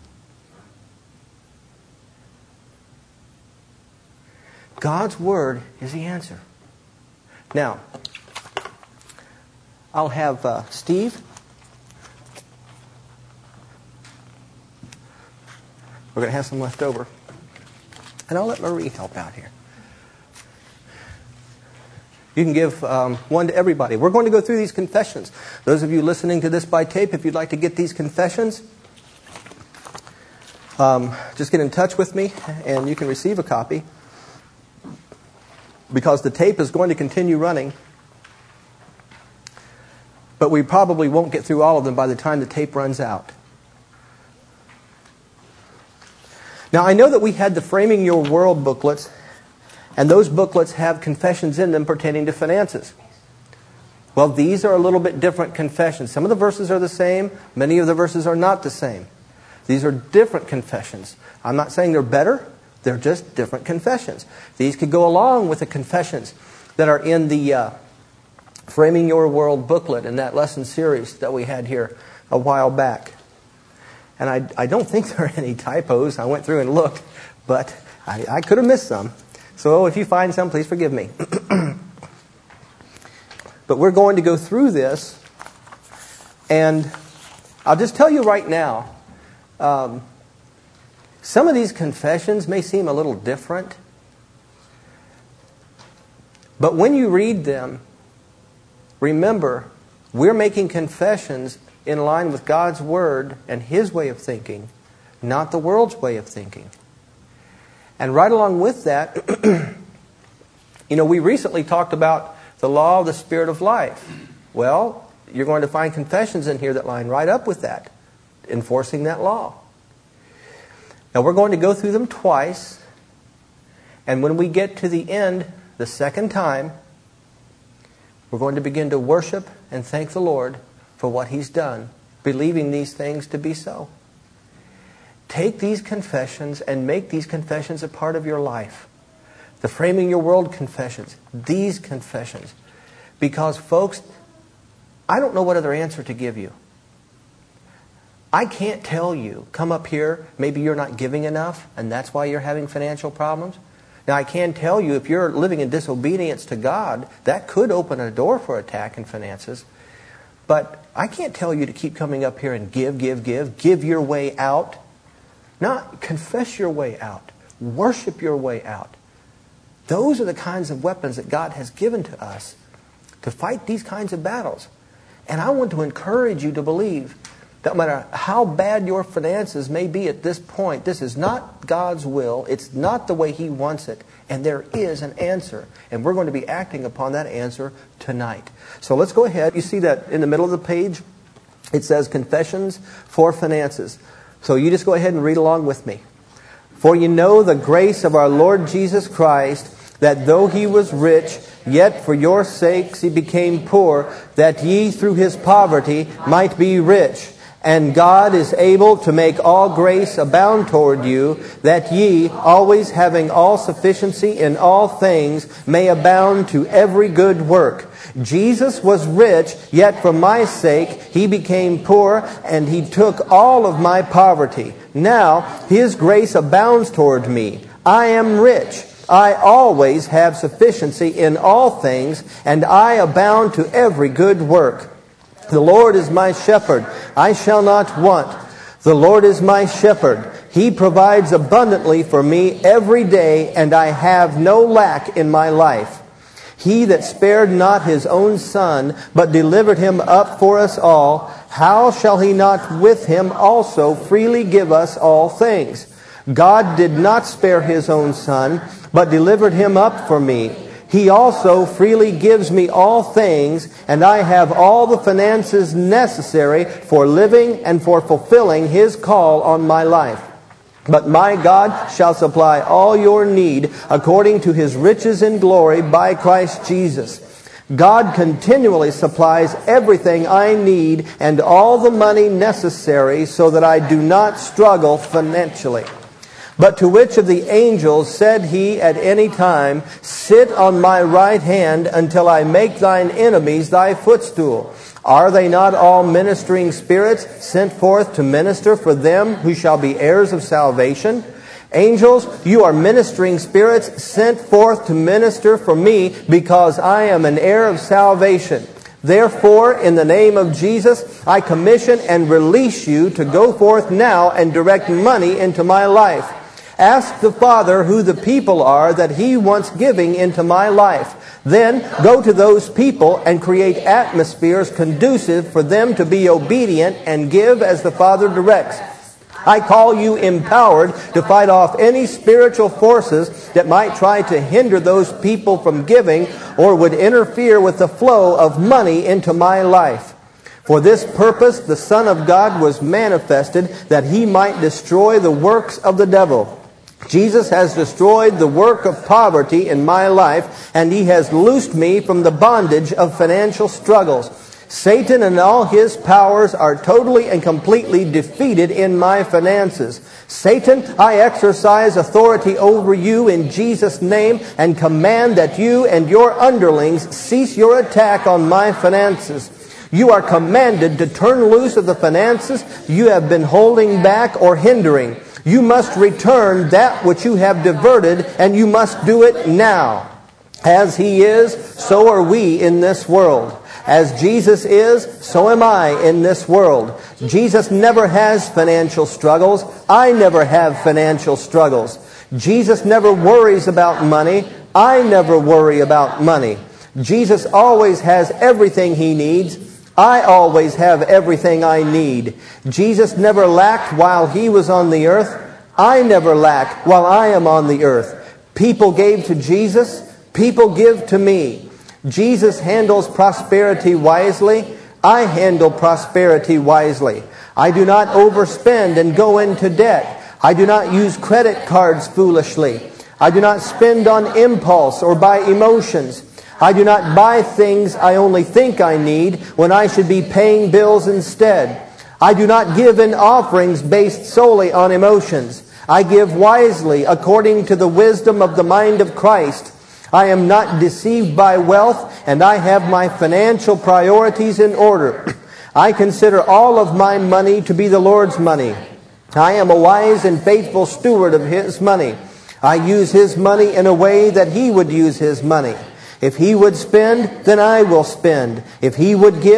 God's Word is the answer. Now, I'll have uh, Steve. We're going to have some left over. And I'll let Marie help out here. You can give um, one to everybody. We're going to go through these confessions. Those of you listening to this by tape, if you'd like to get these confessions, um, just get in touch with me and you can receive a copy. Because the tape is going to continue running. But we probably won't get through all of them by the time the tape runs out. Now, I know that we had the Framing Your World booklets, and those booklets have confessions in them pertaining to finances. Well, these are a little bit different confessions. Some of the verses are the same. Many of the verses are not the same. These are different confessions. I'm not saying they're better. They're just different confessions. These could go along with the confessions that are in the uh, Framing Your World booklet in that lesson series that we had here a while back. And I, I don't think there are any typos. I went through and looked, but I, I could have missed some. So if you find some, please forgive me. But we're going to go through this, and I'll just tell you right now, um, some of these confessions may seem a little different, but when you read them, remember, we're making confessions in line with God's Word and His way of thinking, not the world's way of thinking. And right along with that, you know, we recently talked about the law of the Spirit of life. Well, you're going to find confessions in here that line right up with that, enforcing that law. Now, we're going to go through them twice, and when we get to the end, the second time, we're going to begin to worship and thank the Lord for what He's done, believing these things to be so. Take these confessions and make these confessions a part of your life. The Framing Your World confessions, these confessions. Because, folks, I don't know what other answer to give you. I can't tell you, come up here, maybe you're not giving enough, and that's why you're having financial problems. Now, I can tell you, if you're living in disobedience to God, that could open a door for attack in finances. But I can't tell you to keep coming up here and give, give, give. Give your way out. Not confess your way out. Worship your way out. Those are the kinds of weapons that God has given to us to fight these kinds of battles. And I want to encourage you to believe that no matter how bad your finances may be at this point, this is not God's will. It's not the way He wants it. And there is an answer. And we're going to be acting upon that answer tonight. So let's go ahead. You see that in the middle of the page? It says Confessions for Finances. So you just go ahead and read along with me. For you know the grace of our Lord Jesus Christ, that though He was rich, yet for your sakes He became poor, that ye through His poverty might be rich. And God is able to make all grace abound toward you, that ye, always having all sufficiency in all things, may abound to every good work. Jesus was rich, yet for my sake He became poor, and He took all of my poverty. Now His grace abounds toward me. I am rich. I always have sufficiency in all things, and I abound to every good work. The Lord is my shepherd. I shall not want. The Lord is my shepherd. He provides abundantly for me every day, and I have no lack in my life. He that spared not His own Son, but delivered Him up for us all, how shall He not with Him also freely give us all things? God did not spare His own Son, but delivered Him up for me. He also freely gives me all things, and I have all the finances necessary for living and for fulfilling His call on my life. But my God shall supply all your need according to His riches in glory by Christ Jesus. God continually supplies everything I need and all the money necessary so that I do not struggle financially. But to which of the angels said He at any time, sit on my right hand until I make thine enemies thy footstool? Are they not all ministering spirits sent forth to minister for them who shall be heirs of salvation? Angels, you are ministering spirits sent forth to minister for me because I am an heir of salvation. Therefore, in the name of Jesus, I commission and release you to go forth now and direct money into my life. Ask the Father who the people are that He wants giving into my life. Then go to those people and create atmospheres conducive for them to be obedient and give as the Father directs. I call you empowered to fight off any spiritual forces that might try to hinder those people from giving or would interfere with the flow of money into my life. For this purpose the Son of God was manifested, that He might destroy the works of the devil. Jesus has destroyed the work of poverty in my life, and He has loosed me from the bondage of financial struggles. Satan and all his powers are totally and completely defeated in my finances. Satan, I exercise authority over you in Jesus' name and command that you and your underlings cease your attack on my finances. You are commanded to turn loose of the finances you have been holding back or hindering. You must return that which you have diverted, and you must do it now. As He is, so are we in this world. As Jesus is, so am I in this world. Jesus never has financial struggles. I never have financial struggles. Jesus never worries about money. I never worry about money. Jesus always has everything He needs. I always have everything I need. Jesus never lacked while He was on the earth. I never lack while I am on the earth. People gave to Jesus. People give to me. Jesus handles prosperity wisely. I handle prosperity wisely. I do not overspend and go into debt. I do not use credit cards foolishly. I do not spend on impulse or by emotions. I do not buy things I only think I need when I should be paying bills instead. I do not give in offerings based solely on emotions. I give wisely according to the wisdom of the mind of Christ. I am not deceived by wealth, and I have my financial priorities in order. I consider all of my money to be the Lord's money. I am a wise and faithful steward of His money. I use His money in a way that He would use His money. If He would spend, then I will spend. If He would give,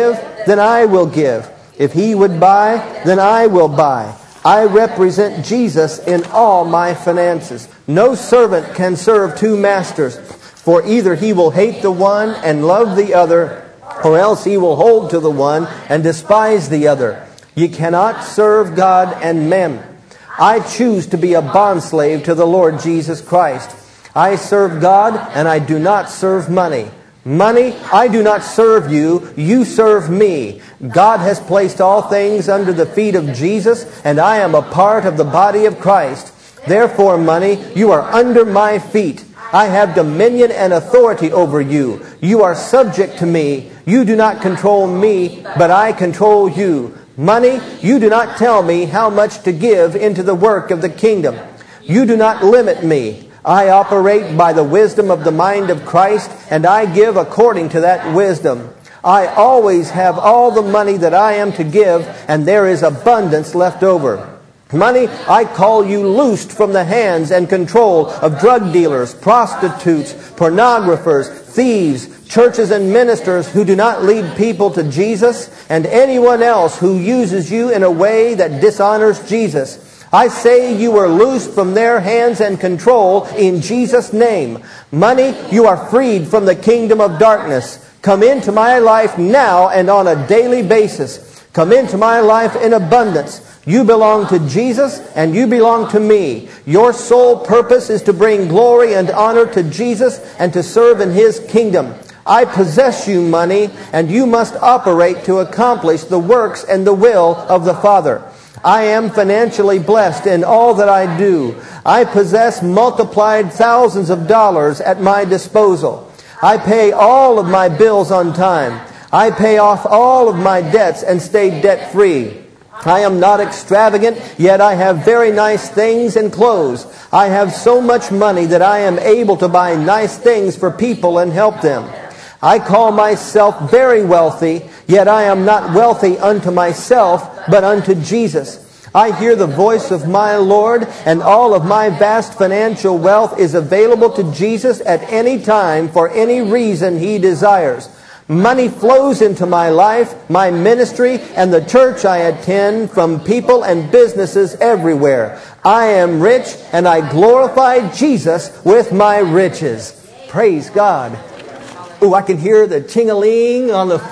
then I will give. If he would buy, then I will buy. I represent Jesus in all my finances. No servant can serve two masters, for either he will hate the one and love the other, or else he will hold to the one and despise the other. You cannot serve God and mammon. I choose to be a bondslave to the Lord Jesus Christ. I serve God and I do not serve money. Money, I do not serve you, you serve me. God has placed all things under the feet of Jesus, and I am a part of the body of Christ. Therefore, money, you are under my feet. I have dominion and authority over you. You are subject to me. You do not control me, but I control you. Money, you do not tell me how much to give into the work of the kingdom. You do not limit me. I operate by the wisdom of the mind of Christ, and I give according to that wisdom. I always have all the money that I am to give, and there is abundance left over. Money, I call you loosed from the hands and control of drug dealers, prostitutes, pornographers, thieves, churches and ministers who do not lead people to Jesus, and anyone else who uses you in a way that dishonors Jesus. I say you are loosed from their hands and control in Jesus' name. Money, you are freed from the kingdom of darkness. Come into my life now and on a daily basis. Come into my life in abundance. You belong to Jesus and you belong to me. Your sole purpose is to bring glory and honor to Jesus and to serve in His kingdom. I possess you, money, and you must operate to accomplish the works and the will of the Father. I am financially blessed in all that I do. I possess multiplied thousands of dollars at my disposal. I pay all of my bills on time. I pay off all of my debts and stay debt-free. I am not extravagant, yet I have very nice things and clothes. I have so much money that I am able to buy nice things for people and help them. I call myself very wealthy, yet I am not wealthy unto myself, but unto Jesus. I hear the voice of my Lord, and all of my vast financial wealth is available to Jesus at any time for any reason He desires. Money flows into my life, my ministry, and the church I attend from people and businesses everywhere. I am rich, and I glorify Jesus with my riches. Praise God. Ooh, I can hear the ching-a-ling on the...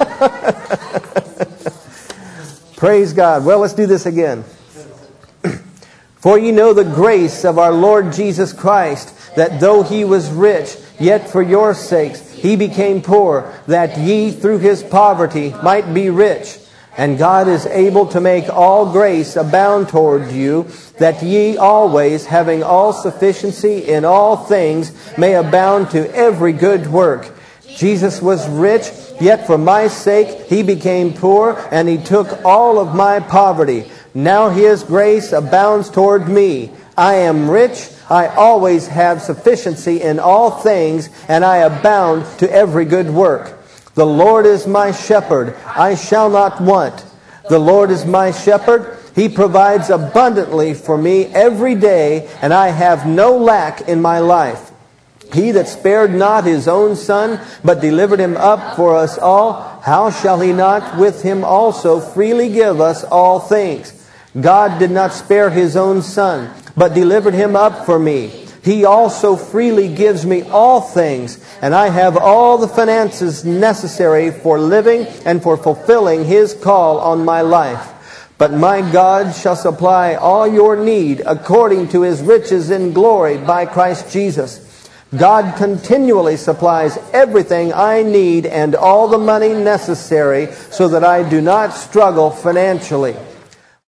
Praise God. Well, let's do this again. For ye know the grace of our Lord Jesus Christ, that though He was rich, yet for your sakes He became poor, that ye through His poverty might be rich. And God is able to make all grace abound toward you, that ye always, having all sufficiency in all things, may abound to every good work. Jesus was rich, yet for my sake He became poor, and He took all of my poverty. Now His grace abounds toward me. I am rich, I always have sufficiency in all things, and I abound to every good work. The Lord is my shepherd, I shall not want. The Lord is my shepherd, He provides abundantly for me every day, and I have no lack in my life. He that spared not His own Son, but delivered Him up for us all, how shall He not with Him also freely give us all things? God did not spare His own Son, but delivered Him up for me. He also freely gives me all things, and I have all the finances necessary for living and for fulfilling His call on my life. But my God shall supply all your need according to His riches in glory by Christ Jesus. God continually supplies everything I need and all the money necessary so that I do not struggle financially.